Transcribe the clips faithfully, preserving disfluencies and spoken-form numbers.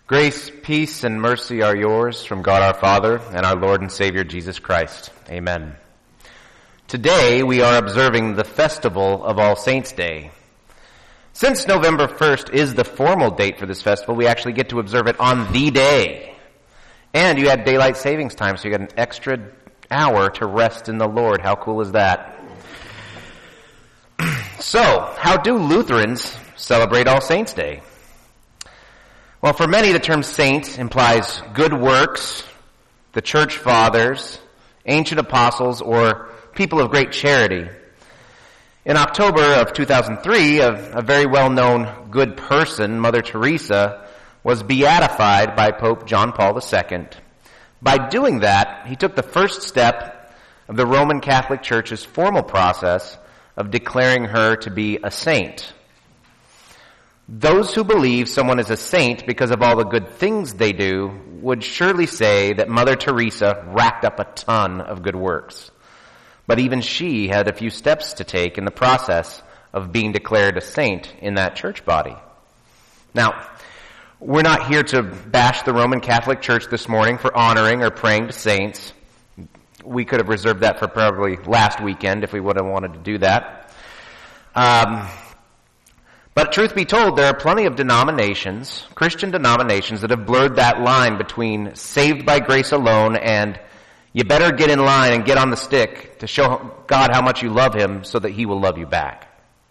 Grace, peace, and mercy are yours from God our Father and our Lord and Savior Jesus Christ. Amen. Today we are observing the festival of All Saints' Day. Since November first is the formal date for this festival, we actually get to observe it on the day. And you had daylight savings time, so you got an extra hour to rest in the Lord. How cool is that? So, how do Lutherans celebrate All Saints' Day? Well, for many, the term saint implies good works, the church fathers, ancient apostles, or people of great charity. In October of two thousand three, a, a very well-known good person, Mother Teresa, was beatified by Pope John Paul the Second. By doing that, he took the first step of the Roman Catholic Church's formal process of declaring her to be a saint. Those who believe someone is a saint because of all the good things they do would surely say that Mother Teresa racked up a ton of good works. But even she had a few steps to take in the process of being declared a saint in that church body. Now, we're not here to bash the Roman Catholic Church this morning for honoring or praying to saints. We could have reserved that for probably last weekend if we would have wanted to do that. Um... But truth be told, there are plenty of denominations, Christian denominations, that have blurred that line between saved by grace alone and you better get in line and get on the stick to show God how much you love Him so that He will love you back.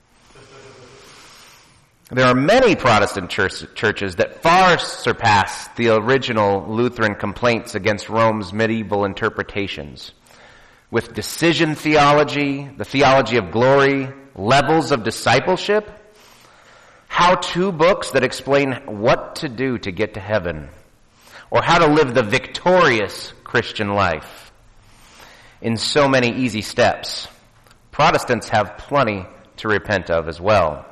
There are many Protestant church, churches that far surpass the original Lutheran complaints against Rome's medieval interpretations. With decision theology, the theology of glory, levels of discipleship, how-to books that explain what to do to get to heaven, or how to live the victorious Christian life in so many easy steps. Protestants have plenty to repent of as well.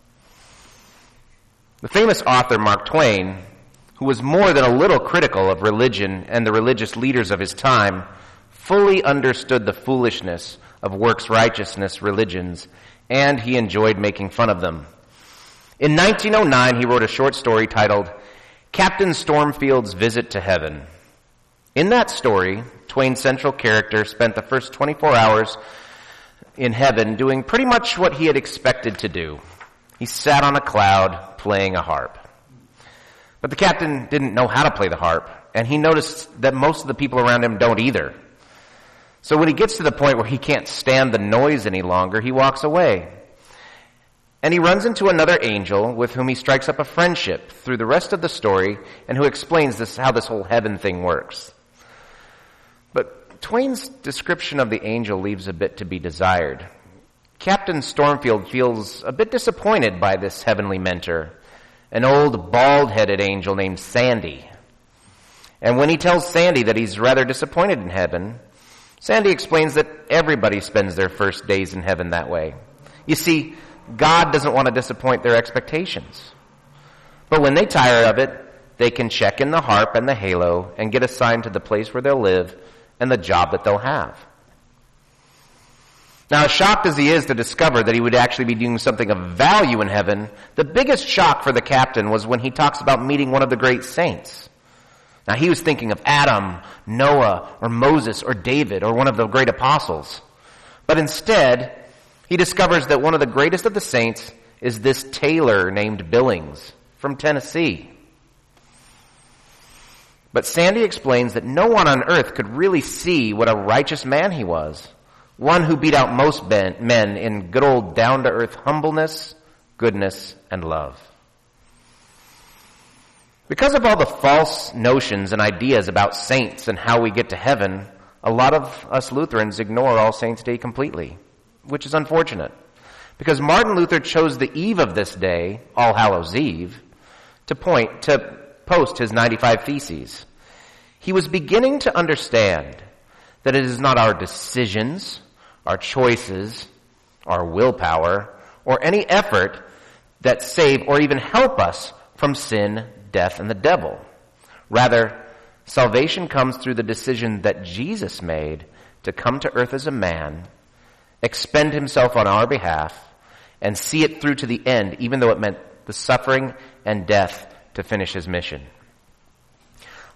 The famous author Mark Twain, who was more than a little critical of religion and the religious leaders of his time, fully understood the foolishness of works righteousness religions, and he enjoyed making fun of them. In nineteen oh nine, he wrote a short story titled Captain Stormfield's Visit to Heaven. In that story, Twain's central character spent the first twenty-four hours in heaven doing pretty much what he had expected to do. He sat on a cloud playing a harp. But the captain didn't know how to play the harp, and he noticed that most of the people around him don't either. So when he gets to the point where he can't stand the noise any longer, he walks away. And he runs into another angel with whom he strikes up a friendship through the rest of the story and who explains this, how this whole heaven thing works. But Twain's description of the angel leaves a bit to be desired. Captain Stormfield feels a bit disappointed by this heavenly mentor, an old bald-headed angel named Sandy. And when he tells Sandy that he's rather disappointed in heaven, Sandy explains that everybody spends their first days in heaven that way. You see, God doesn't want to disappoint their expectations. But when they tire of it, they can check in the harp and the halo and get assigned to the place where they'll live and the job that they'll have. Now, as shocked as he is to discover that he would actually be doing something of value in heaven, the biggest shock for the captain was when he talks about meeting one of the great saints. Now, he was thinking of Adam, Noah, or Moses, or David, or one of the great apostles. But instead, he discovers that one of the greatest of the saints is this tailor named Billings from Tennessee. But Sandy explains that no one on earth could really see what a righteous man he was, one who beat out most men in good old down-to-earth humbleness, goodness, and love. Because of all the false notions and ideas about saints and how we get to heaven, a lot of us Lutherans ignore All Saints' Day completely, which is unfortunate, because Martin Luther chose the eve of this day, All Hallows' Eve, to point to post his ninety-five Theses. He was beginning to understand that it is not our decisions, our choices, our willpower, or any effort that save or even help us from sin, death, and the devil. Rather, salvation comes through the decision that Jesus made to come to earth as a man, expend himself on our behalf, and see it through to the end, even though it meant the suffering and death to finish his mission.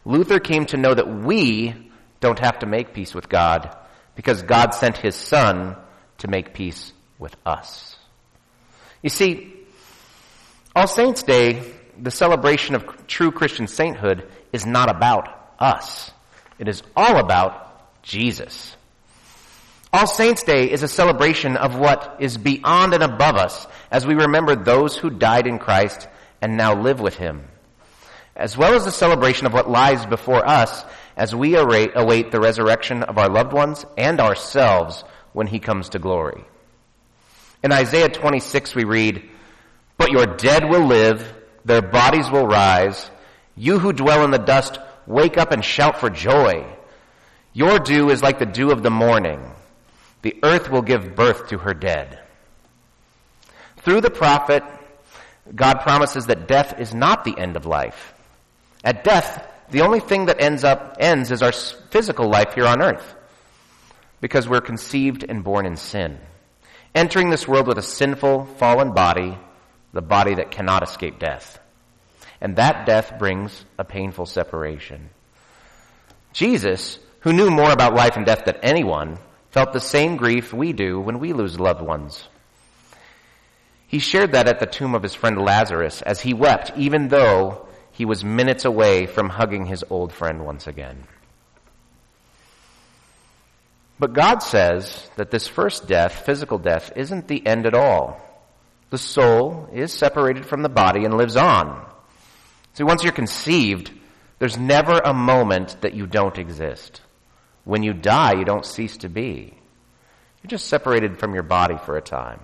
Luther came to know that we don't have to make peace with God because God sent his Son to make peace with us. You see, All Saints' Day, the celebration of true Christian sainthood, is not about us. It is all about Jesus. All Saints' Day is a celebration of what is beyond and above us as we remember those who died in Christ and now live with him, as well as the celebration of what lies before us as we await the resurrection of our loved ones and ourselves when he comes to glory. In Isaiah twenty-six we read, "But your dead will live, their bodies will rise. You who dwell in the dust, wake up and shout for joy. Your dew is like the dew of the morning. The earth will give birth to her dead." Through the prophet, God promises that death is not the end of life. At death, the only thing that ends up ends is our physical life here on earth, because we're conceived and born in sin, entering this world with a sinful, fallen body, the body that cannot escape death. And that death brings a painful separation. Jesus, who knew more about life and death than anyone, felt the same grief we do when we lose loved ones. He shared that at the tomb of his friend Lazarus as he wept, even though he was minutes away from hugging his old friend once again. But God says that this first death, physical death, isn't the end at all. The soul is separated from the body and lives on. See, once you're conceived, there's never a moment that you don't exist. When you die, you don't cease to be. You're just separated from your body for a time.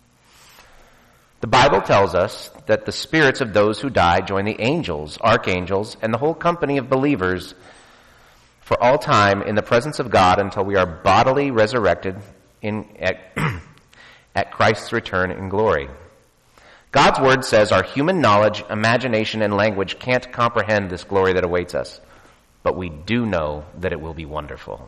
The Bible tells us that the spirits of those who die join the angels, archangels, and the whole company of believers for all time in the presence of God until we are bodily resurrected in, at, at Christ's return in glory. God's word says our human knowledge, imagination, and language can't comprehend this glory that awaits us, but we do know that it will be wonderful.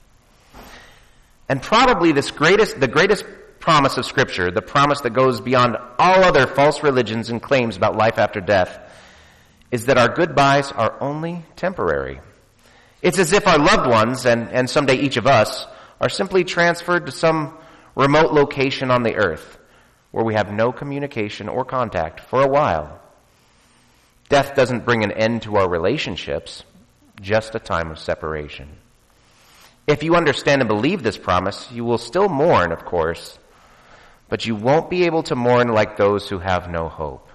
And probably this greatest, the greatest promise of Scripture, the promise that goes beyond all other false religions and claims about life after death, is that our goodbyes are only temporary. It's as if our loved ones, and, and someday each of us, are simply transferred to some remote location on the earth where we have no communication or contact for a while. Death doesn't bring an end to our relationships, just a time of separation. If you understand and believe this promise, you will still mourn, of course, but you won't be able to mourn like those who have no hope.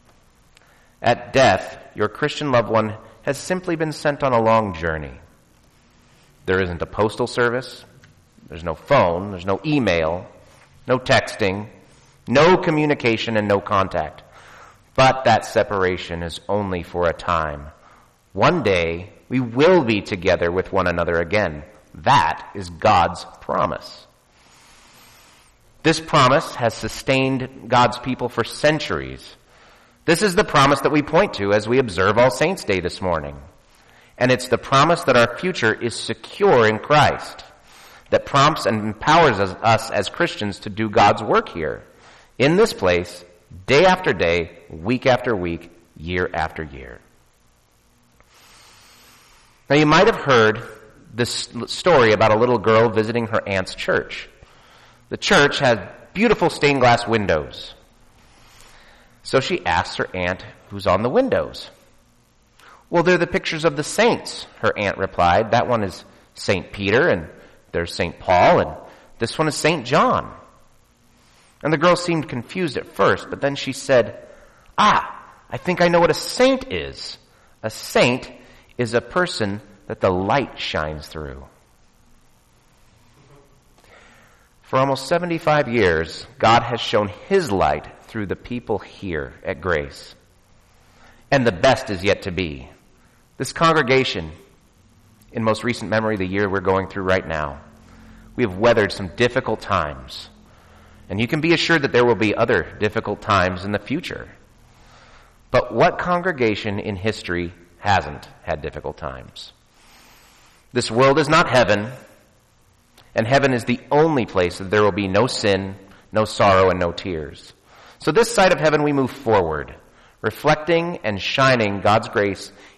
At death, your Christian loved one has simply been sent on a long journey. There isn't a postal service, there's no phone, there's no email, no texting, no communication, and no contact. But that separation is only for a time. One day, we will be together with one another again. That is God's promise. This promise has sustained God's people for centuries. This is the promise that we point to as we observe All Saints' Day this morning. And it's the promise that our future is secure in Christ, that prompts and empowers us, us as Christians to do God's work here, in this place, day after day, week after week, year after year. Now, you might have heard this story about a little girl visiting her aunt's church. The church had beautiful stained glass windows. So she asks her aunt who's on the windows. "Well, they're the pictures of the saints," her aunt replied. "That one is Saint Peter, and there's Saint Paul, and this one is Saint John." And the girl seemed confused at first, but then she said, "Ah, I think I know what a saint is. A saint is a person that the light shines through." For almost seventy-five years, God has shown his light through the people here at Grace. And the best is yet to be. This congregation, in most recent memory, the year we're going through right now, we have weathered some difficult times. And you can be assured that there will be other difficult times in the future. But what congregation in history hasn't had difficult times? This world is not heaven, and heaven is the only place that there will be no sin, no sorrow, and no tears. So this side of heaven we move forward, reflecting and shining God's grace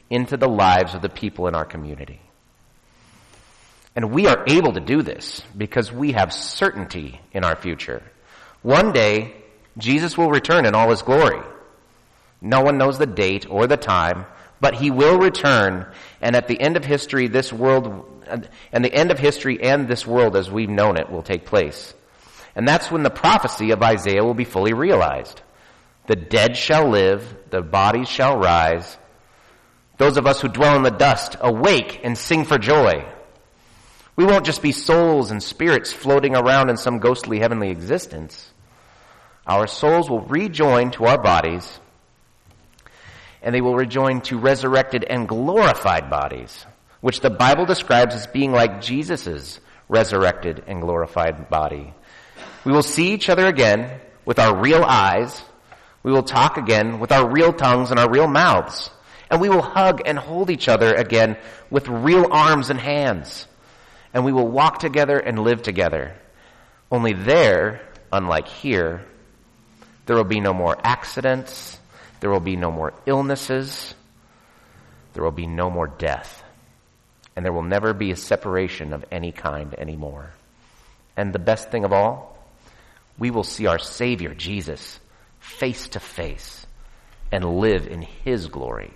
into the lives of the people in our community. And we are able to do this because we have certainty in our future. One day, Jesus will return in all his glory. No one knows the date or the time, but he will return, and at the end of history, this world, and the end of history and this world as we've known it will take place. And that's when the prophecy of Isaiah will be fully realized. The dead shall live, the bodies shall rise. Those of us who dwell in the dust, awake and sing for joy. We won't just be souls and spirits floating around in some ghostly heavenly existence. Our souls will rejoin to our bodies, and they will rejoin to resurrected and glorified bodies, which the Bible describes as being like Jesus' resurrected and glorified body. We will see each other again with our real eyes. We will talk again with our real tongues and our real mouths. And we will hug and hold each other again with real arms and hands. And we will walk together and live together. Only there, unlike here, there will be no more accidents. There will be no more illnesses. There will be no more death. And there will never be a separation of any kind anymore. And the best thing of all, we will see our Savior, Jesus, face to face and live in his glory.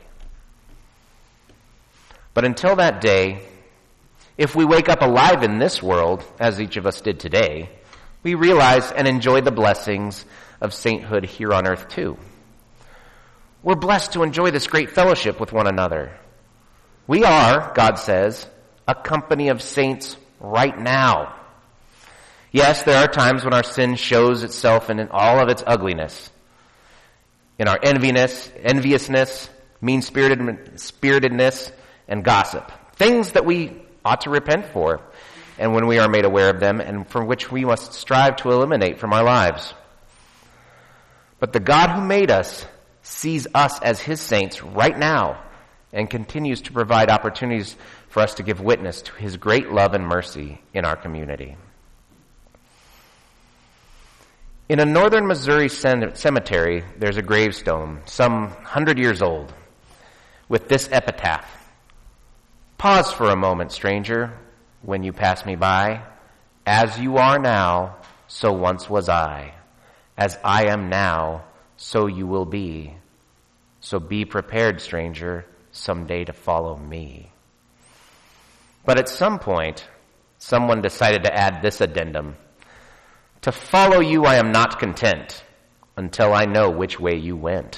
But until that day, if we wake up alive in this world, as each of us did today, we realize and enjoy the blessings of sainthood here on earth too. We're blessed to enjoy this great fellowship with one another. We are, God says, a company of saints right now. Yes, there are times when our sin shows itself in all of its ugliness. In our enviness, enviousness, mean-spiritedness, and gossip. Things that we ought to repent for, and when we are made aware of them, and from which we must strive to eliminate from our lives. But the God who made us sees us as his saints right now, and continues to provide opportunities for us to give witness to his great love and mercy in our community. In a northern Missouri cemetery, there's a gravestone, some hundred years old, with this epitaph. Pause for a moment, stranger, when you pass me by. As you are now, so once was I. As I am now, so you will be. So be prepared, stranger, someday to follow me. But at some point, someone decided to add this addendum. To follow you I am not content until I know which way you went.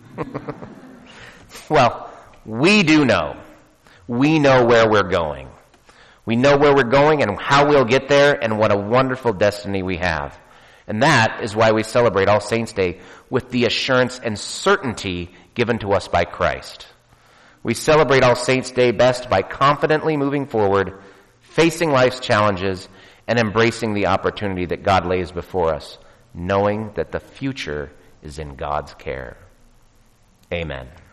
Well, we do know. We know where we're going. We know where we're going and how we'll get there and what a wonderful destiny we have. And that is why we celebrate All Saints' Day with the assurance and certainty given to us by Christ. We celebrate All Saints' Day best by confidently moving forward, facing life's challenges, and embracing the opportunity that God lays before us, knowing that the future is in God's care. Amen.